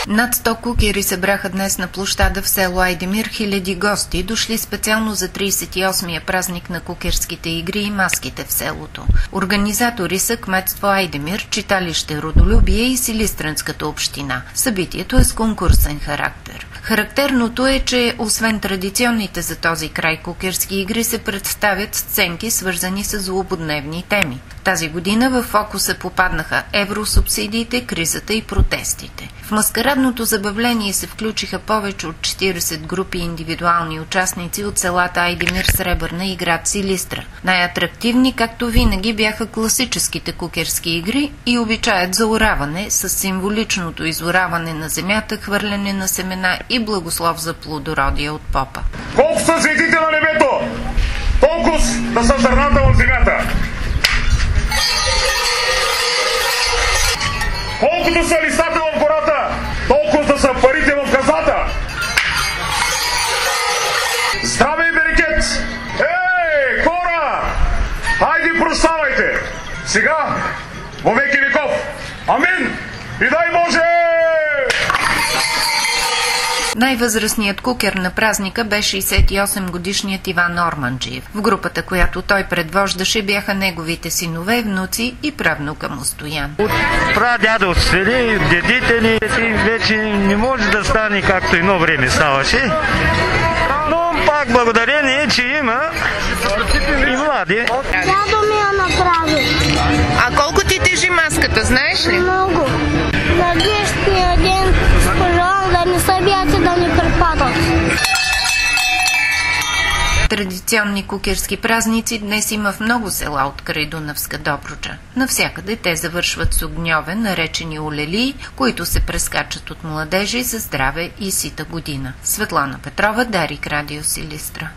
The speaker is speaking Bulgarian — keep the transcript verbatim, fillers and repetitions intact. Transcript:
Над сто кукери събраха днес на площада в село Айдемир хиляди гости, дошли специално за тридесет и осмия празник на кукерските игри и маските в селото. Организатори са кметство Айдемир, читалище Родолюбие и Силистренската община. Събитието е с конкурсен характер. Характерното е, че освен традиционните за този край кукерски игри се представят сценки, свързани с злободневни теми. Тази година в фокуса попаднаха евросубсидиите, кризата и протестите. В маскарадното забавление се включиха повече от четиридесет групи индивидуални участници от селата Айдемир, Сребърна и град Силистра. Най-атрактивни, както винаги, бяха класическите кукерски игри и обичаят за ораване с символичното изораване на земята, хвърляне на семена и благослов за плодородие от попа. Колко са звездите на небето, толкова да са зърната от земята. Колкото са листата в гората, толкова да са парите в казата. Здраве и берекет! Ей, хора! Хайде, прощавайте! Сега, во веки веков! Амин! И дай Боже! Най-възрастният кукер на празника бе шейсет и осем годишният Иван Орманджиев. В групата, която той предвождаше, бяха неговите синове, внуци и правнука му Стоян. От прадядовците, дедите ни вече не може да стане както едно време ставаше. Но пак благодарение, че има и млади. Дядо ми я направи. А колко ти тежи маската, знаеш ли? Много. На днешния ден пожелавам да не събияте, да не препадат. Традиционни кукерски празници днес има в много села от край Дунавска Добруджа. Навсякъде те завършват с огньовен, наречени олелии, които се прескачат от младежи за здраве и сита година. Светлана Петрова, Дарик, Радио Силистра.